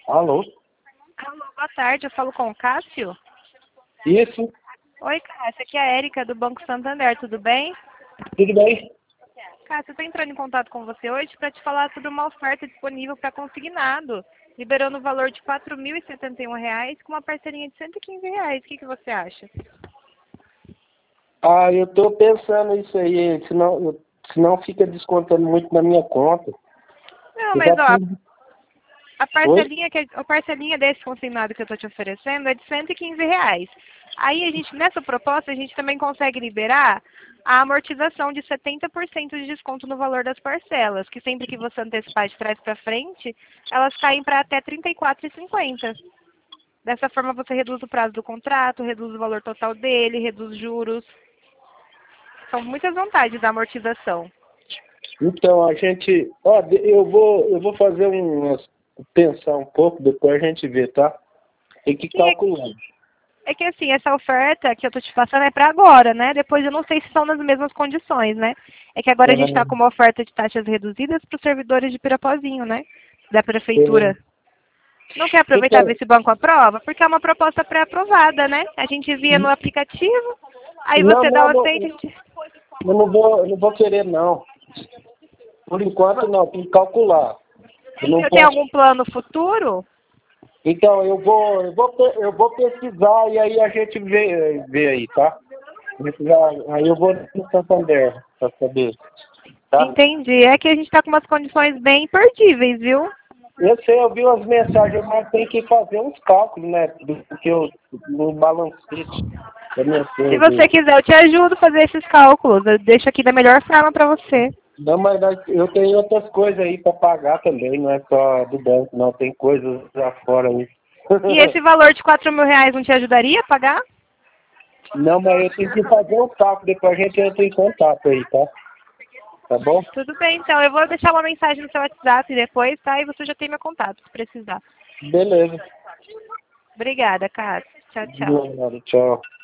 Alô? Alô, boa tarde, eu falo com o Cássio. Isso, Oi, Cássio, aqui é a Érica do Banco Santander, tudo bem? tudo bem? Cássio, eu estou entrando em contato com você hoje para te falar sobre uma oferta disponível para consignado, liberando o valor de R$ 4.071 com uma parcelinha de R$ 115. O que você acha? Ah, eu tô pensando isso aí, senão fica descontando muito na minha conta. Não, Eu mas já ó, fiz. a Oi? parcelinha desse consignado que eu estou te oferecendo é de R$ 115. Aí nessa proposta, a gente também consegue liberar a amortização de 70% de desconto no valor das parcelas, que sempre que você antecipar de trás para frente, elas caem para até R$ 34,50. Dessa forma você reduz o prazo do contrato, reduz o valor total dele, reduz juros. São muitas vantagens da amortização. Então, eu vou fazer pensar um pouco, depois a gente vê, tá? Tem que Sim, calcular. é que assim, essa oferta que eu tô te passando é para agora, né? Depois eu não sei se são nas mesmas condições, né? É que agora a gente está com uma oferta de taxas reduzidas para os servidores de Pirapozinho, né? Da prefeitura. Não quer aproveitar Então, desse banco à prova? Porque é uma proposta pré-aprovada, né? A gente via no aplicativo, aí não, você dá o não, aceite. eu não vou querer, não. Por enquanto, não, tem que calcular. Eu não Você tem posso. algum plano futuro? Então, eu vou pesquisar e aí a gente vê aí, tá? Aí eu vou no Santander para saber, tá? Entendi. É que a gente está com umas condições bem imperdíveis, viu? Eu sei, eu vi umas mensagens, mas tem que fazer uns cálculos, né? Porque eu no balancete da minha Se coisa. você quiser, eu te ajudo a fazer esses cálculos. Eu deixo aqui da melhor forma para você. Não, mas eu tenho outras coisas aí para pagar também, não é só do banco, não. Tem coisas lá fora aí. E esse valor de R$ 4.000 não te ajudaria a pagar? Não, mas eu tenho que fazer um cálculo, depois a gente entra em contato aí, tá? Tá bom? Tudo bem, então. Eu vou deixar uma mensagem no seu WhatsApp depois, tá? E você já tem meu contato, se precisar. Beleza. Obrigada, Cássio. Tchau, tchau. Obrigado, tchau.